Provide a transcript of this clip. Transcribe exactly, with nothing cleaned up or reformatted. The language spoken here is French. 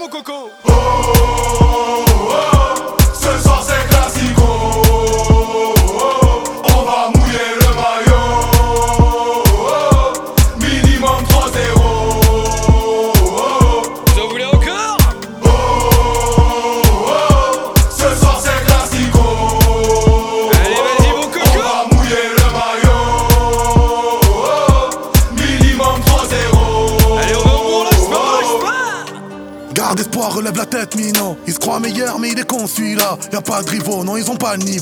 mon coco. Oh, oh, oh, ce soir c'est classico. Oh, on va mouiller le maillot. Oh, minimum trois zéro. Vous en voulez encore? Oh, oh, oh, ce soir c'est classico. Allez, vas-y, mon coco. On va mouiller le maillot. Oh, minimum trois zéro. Allez, on va au bourg, lâche pas, lâche pas. Garde espoir, relève la tête, Mino. Il se croit meilleur, mais il est con celui-là. Y'a pas de rivaux, non, ils ont pas le niveau.